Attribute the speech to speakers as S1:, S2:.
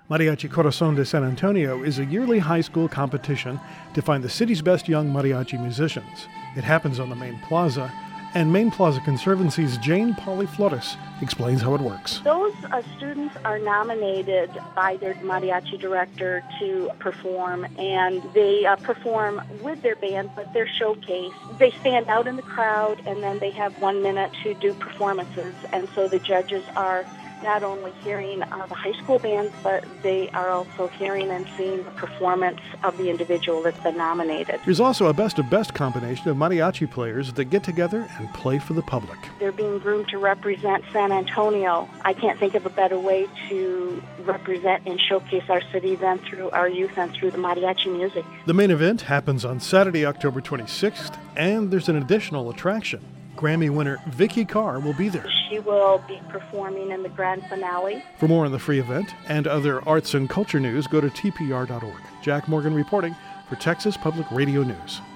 S1: Mariachi Corazon de San Antonio is a yearly high school competition to find the city's best young mariachi musicians. It happens on the main plaza, and Main Plaza Conservancy's Jane Polly Flores explains how it works.
S2: Those students are nominated by their mariachi director to perform, and they perform with their band, but they're showcased. They stand out in the crowd, and then they have 1 minute to do performances, and so the judges are not only hearing the high school bands, but they are also hearing and seeing the performance of the individual that's been nominated.
S1: There's also a best-of-best combination of mariachi players that get together and play for the public.
S2: They're being groomed to represent San Antonio. I can't think of a better way to represent and showcase our city than through our youth and through the mariachi music.
S1: The main event happens on Saturday, October 26th, and there's an additional attraction. Grammy winner Vicky Carr will be there.
S2: She will be performing in the grand finale.
S1: For more on the free event and other arts and culture news, go to tpr.org. Jack Morgan reporting for Texas Public Radio News.